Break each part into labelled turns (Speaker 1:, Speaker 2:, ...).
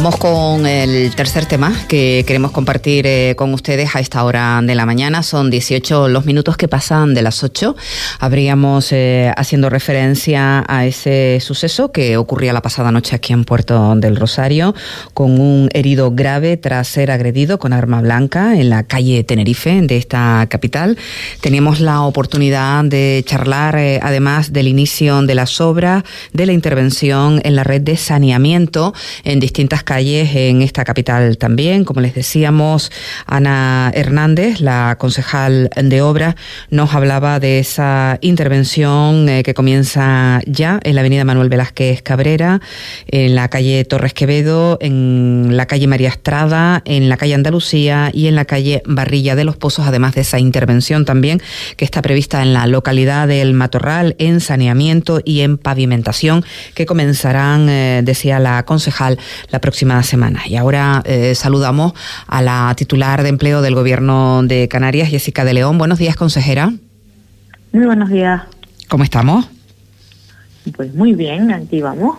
Speaker 1: Vamos con el tercer tema que queremos compartir con ustedes a esta hora de la mañana. Son 18 los minutos que pasan de las 8. Habríamos haciendo referencia a ese suceso que ocurría la pasada noche aquí en Puerto del Rosario, con un herido grave tras ser agredido con arma blanca en la calle Tenerife de esta capital. Teníamos la oportunidad de charlar además del inicio de las obras, de la intervención en la red de saneamiento en distintas calles en esta capital también. Como les decíamos, Ana Hernández, la concejal de Obras, nos hablaba de esa intervención que comienza ya en la avenida Manuel Velázquez Cabrera, en la calle Torres Quevedo, en la calle María Estrada, en la calle Andalucía y en la calle Barrilla de los Pozos, además de esa intervención también que está prevista en la localidad del Matorral en saneamiento y en pavimentación, que comenzarán, decía la concejal, la próxima semana. Y ahora saludamos a la titular de Empleo del Gobierno de Canarias, Jessica de León. Buenos días, consejera.
Speaker 2: Muy buenos días.
Speaker 1: ¿Cómo estamos?
Speaker 2: Pues muy bien, aquí vamos.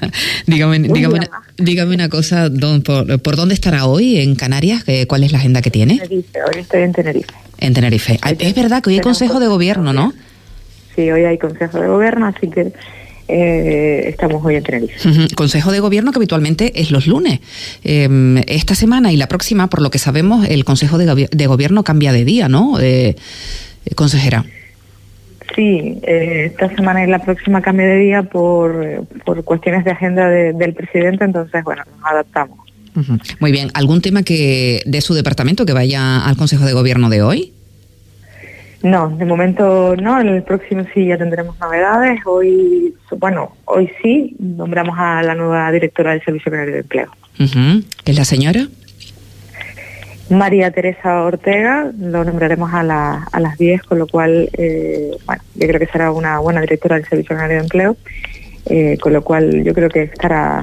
Speaker 1: dígame una cosa, ¿por dónde estará hoy en Canarias? ¿Cuál es la agenda que tiene?
Speaker 2: Tenerife, hoy estoy en Tenerife.
Speaker 1: En Tenerife. Es verdad que hoy hay Consejo de Gobierno, ¿no? Sí,
Speaker 2: hoy hay Consejo de Gobierno, así que estamos hoy en Tenerife.
Speaker 1: Consejo de Gobierno que habitualmente es los lunes. Esta semana y la próxima, por lo que sabemos, el Consejo de Gobierno cambia de día, ¿no, consejera?
Speaker 2: Sí, esta semana y la próxima cambia de día por cuestiones de agenda del presidente, entonces, bueno, nos adaptamos.
Speaker 1: Muy bien. ¿Algún tema que de su departamento que vaya al Consejo de Gobierno de hoy?
Speaker 2: No, de momento no, en el próximo sí ya tendremos novedades. Hoy sí, nombramos a la nueva directora del Servicio Canario de Empleo.
Speaker 1: ¿Qué es la señora?
Speaker 2: María Teresa Ortega, lo nombraremos a las 10, con lo cual, yo creo que será una buena directora del Servicio Canario de Empleo, con lo cual yo creo que estará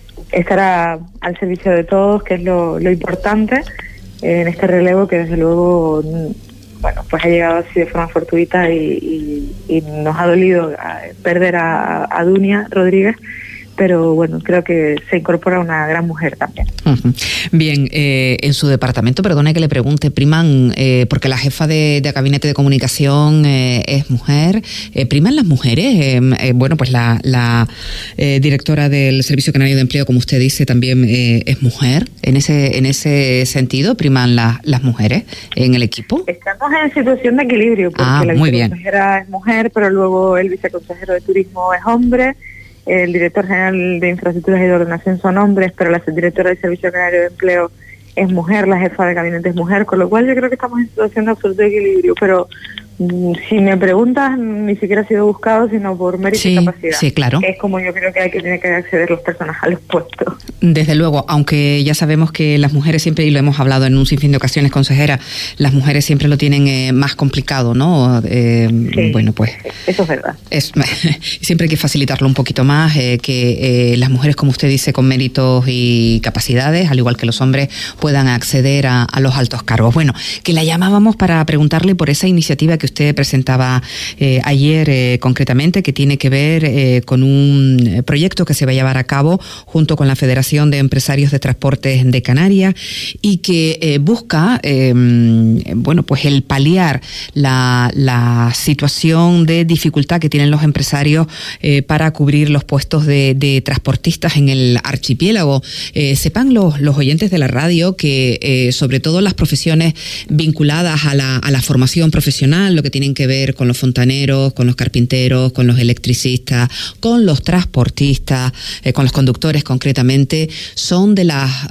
Speaker 2: al servicio de todos, que es lo importante en este relevo, que desde luego, pues ha llegado así de forma fortuita y nos ha dolido perder a Dunia Rodríguez, pero bueno, creo que se incorpora una gran mujer también.
Speaker 1: Bien, en su departamento, perdone que le pregunte, priman, porque la jefa de gabinete de comunicación es mujer, ¿priman las mujeres? Pues la directora del Servicio Canario de Empleo, como usted dice, también es mujer. En ese sentido, ¿priman las mujeres en el equipo?
Speaker 2: Estamos en situación de equilibrio, porque la viceconsejera es mujer, pero luego el viceconsejero de turismo es hombre. El director general de Infraestructuras y de Ordenación son hombres, pero la directora del Servicio Canario de Empleo es mujer, la jefa de gabinete es mujer, con lo cual yo creo que estamos en situación de absoluto equilibrio, pero si me preguntas, ni siquiera ha sido buscado, sino por mérito y capacidad.
Speaker 1: Sí, claro.
Speaker 2: Es como yo creo que tiene que acceder las personas a los puestos.
Speaker 1: Desde luego, aunque ya sabemos que las mujeres siempre, y lo hemos hablado en un sinfín de ocasiones, consejera, las mujeres siempre lo tienen más complicado, ¿no?
Speaker 2: Sí,
Speaker 1: bueno, pues...
Speaker 2: Eso es verdad.
Speaker 1: Siempre hay que facilitarlo un poquito más, que las mujeres, como usted dice, con méritos y capacidades, al igual que los hombres, puedan acceder a los altos cargos. Bueno, que la llamábamos para preguntarle por esa iniciativa que usted presentaba ayer concretamente, que tiene que ver con un proyecto que se va a llevar a cabo junto con la Federación de Empresarios de Transportes de Canarias y que busca pues el paliar la situación de dificultad que tienen los empresarios para cubrir los puestos de transportistas en el archipiélago. Sepan los oyentes de la radio que sobre todo las profesiones vinculadas a la formación profesional, lo que tienen que ver con los fontaneros, con los carpinteros, con los electricistas, con los transportistas, con los conductores concretamente, son de las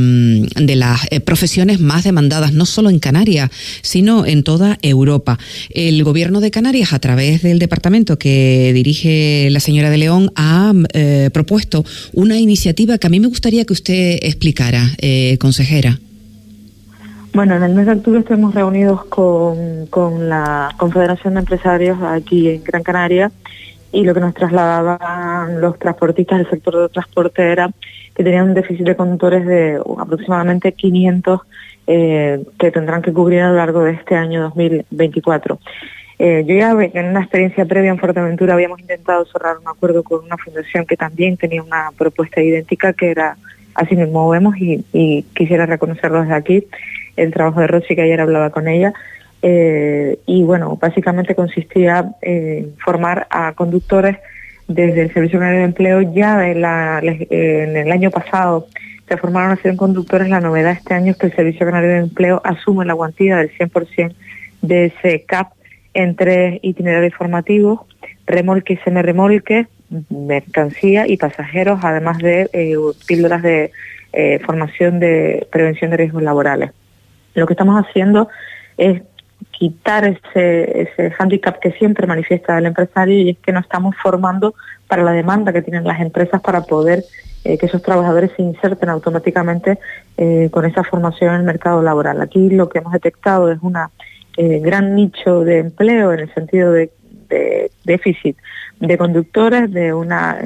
Speaker 1: profesiones más demandadas, no solo en Canarias, sino en toda Europa. El Gobierno de Canarias, a través del departamento que dirige la señora de León, ha propuesto una iniciativa que a mí me gustaría que usted explicara, consejera.
Speaker 2: Bueno, en el mes de octubre estuvimos reunidos con la Confederación de Empresarios aquí en Gran Canaria, y lo que nos trasladaban los transportistas del sector de transporte era que tenían un déficit de conductores de aproximadamente 500 que tendrán que cubrir a lo largo de este año 2024. Yo ya en una experiencia previa en Fuerteventura habíamos intentado cerrar un acuerdo con una fundación que también tenía una propuesta idéntica, que era así mismo vemos y quisiera reconocerlo desde aquí, el trabajo de Rosy, que ayer hablaba con ella. Y bueno, básicamente consistía en formar a conductores desde el Servicio Canario de Empleo. Ya en el año pasado se formaron a 100 conductores. La novedad este año es que el Servicio Canario de Empleo asume la cuantía del 100% de ese CAP en 3 itinerarios formativos: remolque y semirremolque, mercancía y pasajeros, además de píldoras de formación de prevención de riesgos laborales. Lo que estamos haciendo es quitar ese hándicap que siempre manifiesta el empresario, y es que no estamos formando para la demanda que tienen las empresas para poder que esos trabajadores se inserten automáticamente con esa formación en el mercado laboral. Aquí lo que hemos detectado es una gran nicho de empleo en el sentido de déficit de conductores, de una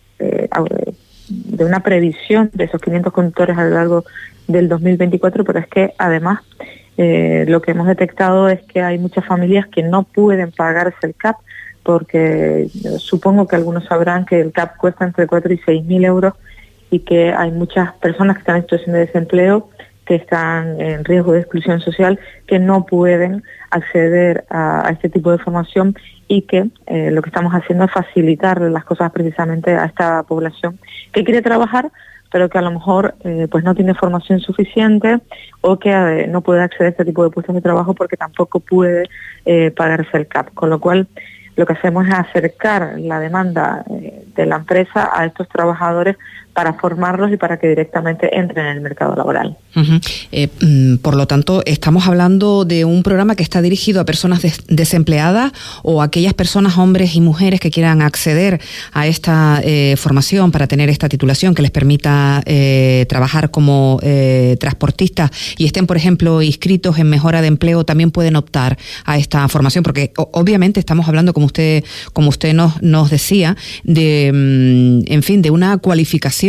Speaker 2: previsión de esos 500 conductores a lo largo del 2024, pero es que además lo que hemos detectado es que hay muchas familias que no pueden pagarse el CAP, porque supongo que algunos sabrán que el CAP cuesta entre 4 y 6.000 euros, y que hay muchas personas que están en situación de desempleo, que están en riesgo de exclusión social, que no pueden acceder a este tipo de formación, y que lo que estamos haciendo es facilitar las cosas precisamente a esta población que quiere trabajar, pero que a lo mejor pues no tiene formación suficiente, o que no puede acceder a este tipo de puestos de trabajo porque tampoco puede pagarse el CAP. Con lo cual, lo que hacemos es acercar la demanda de la empresa a estos trabajadores para formarlos y para que directamente entren en el mercado laboral.
Speaker 1: Por lo tanto, ¿estamos hablando de un programa que está dirigido a personas desempleadas o a aquellas personas, hombres y mujeres, que quieran acceder a esta formación para tener esta titulación que les permita trabajar como transportistas y estén, por ejemplo, inscritos en mejora de empleo? También pueden optar a esta formación, porque obviamente estamos hablando, como usted nos decía, de de una cualificación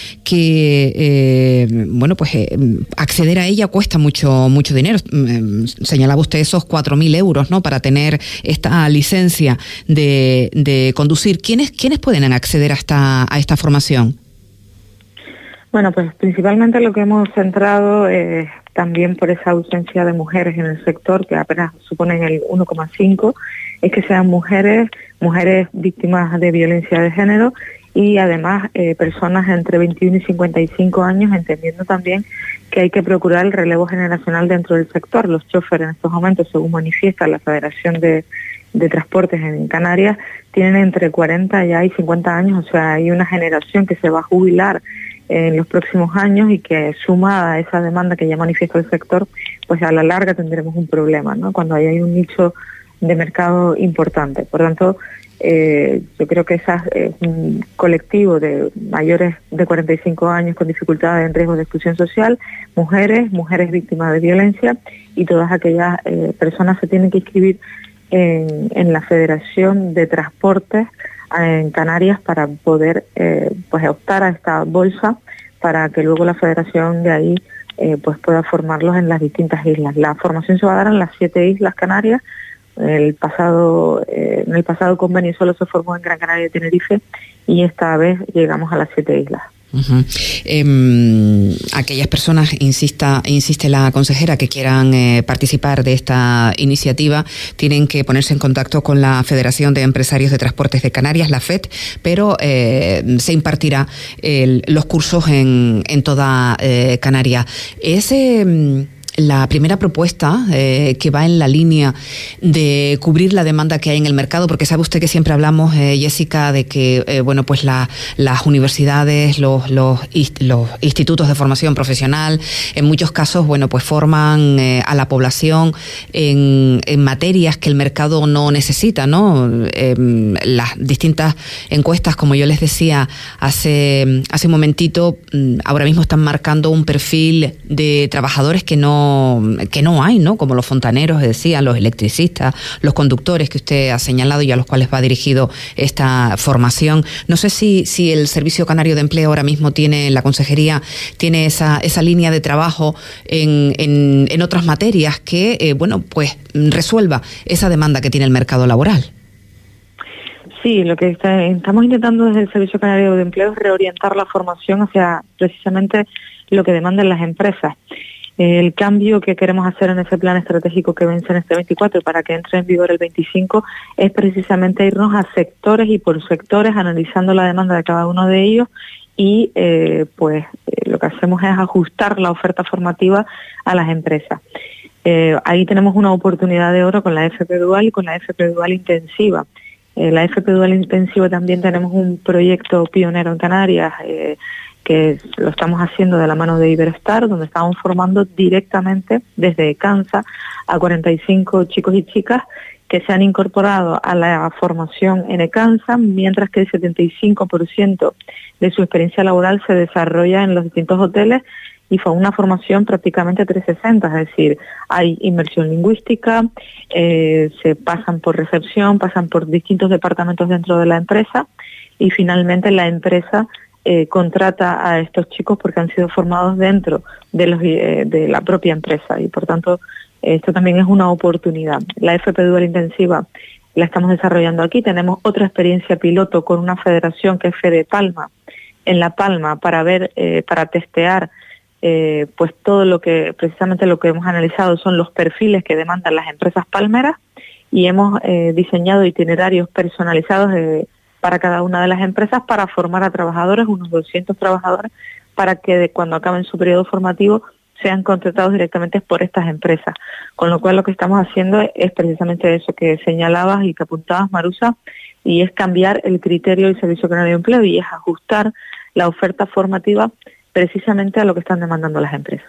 Speaker 1: que acceder a ella cuesta mucho dinero. Señalaba usted esos 4.000 euros, ¿no?, para tener esta licencia de conducir. ¿Quiénes pueden acceder a esta formación?
Speaker 2: Bueno, pues principalmente lo que hemos centrado también por esa ausencia de mujeres en el sector, que apenas suponen el 1,5%, es que sean mujeres víctimas de violencia de género, y además personas entre 21 y 55 años, entendiendo también que hay que procurar el relevo generacional dentro del sector. Los choferes en estos momentos, según manifiesta la Federación de Transportes en Canarias, tienen entre 40 ya y 50 años, o sea, hay una generación que se va a jubilar en los próximos años, y que sumada a esa demanda que ya manifiesta el sector, pues a la larga tendremos un problema, ¿no?, cuando hay un nicho de mercado importante. Por tanto, yo creo que es un colectivo de mayores de 45 años con dificultades en riesgo de exclusión social, mujeres víctimas de violencia, y todas aquellas personas se tienen que inscribir en la Federación de Transportes en Canarias para poder optar a esta bolsa, para que luego la Federación de ahí pueda formarlos en las distintas islas. La formación se va a dar en las 7 islas Canarias. En el pasado convenio solo se formó en Gran Canaria y Tenerife, y esta vez llegamos a las 7 islas.
Speaker 1: Aquellas personas, insiste la consejera, que quieran participar de esta iniciativa, tienen que ponerse en contacto con la Federación de Empresarios de Transportes de Canarias, la FET, pero se impartirá los cursos en toda Canarias. La primera propuesta que va en la línea de cubrir la demanda que hay en el mercado, porque sabe usted que siempre hablamos, Jessica, de que las universidades, los institutos de formación profesional, en muchos casos forman a la población en materias que el mercado no necesita, ¿no? Las distintas encuestas, como yo les decía hace un momentito, ahora mismo están marcando un perfil de trabajadores que no hay, ¿no?, como los fontaneros, decía, los electricistas, los conductores que usted ha señalado y a los cuales va dirigido esta formación. No sé si el Servicio Canario de Empleo ahora mismo la consejería tiene esa línea de trabajo en otras materias que resuelva esa demanda que tiene el mercado laboral.
Speaker 2: Sí, lo que estamos intentando desde el Servicio Canario de Empleo es reorientar la formación hacia precisamente lo que demandan las empresas. El cambio que queremos hacer en ese plan estratégico que vence en este 24 para que entre en vigor el 25 es precisamente irnos a sectores y por sectores, analizando la demanda de cada uno de ellos y lo que hacemos es ajustar la oferta formativa a las empresas. Ahí tenemos una oportunidad de oro con la FP Dual y con la FP Dual Intensiva. La FP Dual Intensiva también tenemos un proyecto pionero en Canarias que lo estamos haciendo de la mano de Iberstar, donde estamos formando directamente desde Ecansa a 45 chicos y chicas que se han incorporado a la formación en Ecansa, mientras que el 75% de su experiencia laboral se desarrolla en los distintos hoteles y fue una formación prácticamente 360, es decir, hay inmersión lingüística, se pasan por recepción, pasan por distintos departamentos dentro de la empresa y finalmente la empresa contrata a estos chicos porque han sido formados dentro de la propia empresa y por tanto esto también es una oportunidad. La FP Dual Intensiva la estamos desarrollando aquí, tenemos otra experiencia piloto con una federación que es Fede Palma, en La Palma para ver, para testear pues todo lo que, precisamente lo que hemos analizado son los perfiles que demandan las empresas palmeras y hemos diseñado itinerarios personalizados para cada una de las empresas para formar a trabajadores, unos 200 trabajadores, para que cuando acaben su periodo formativo sean contratados directamente por estas empresas. Con lo cual lo que estamos haciendo es precisamente eso que señalabas y que apuntabas, Marusa, y es cambiar el criterio del Servicio Canario de Empleo y es ajustar la oferta formativa precisamente a lo que están demandando las empresas.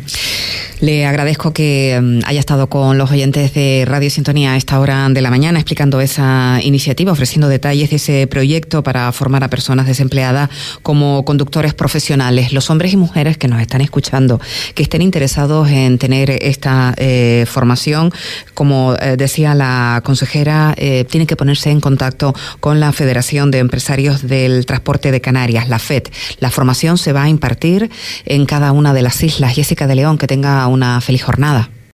Speaker 1: Le agradezco que haya estado con los oyentes de Radio Sintonía a esta hora de la mañana explicando esa iniciativa, ofreciendo detalles de ese proyecto para formar a personas desempleadas como conductores profesionales. Los hombres y mujeres que nos están escuchando, que estén interesados en tener esta formación, como decía la consejera, tienen que ponerse en contacto con la Federación de Empresarios del Transporte de Canarias, la FET. La formación se va a impartir en cada una de las islas. Jessica de León, que tenga una feliz jornada.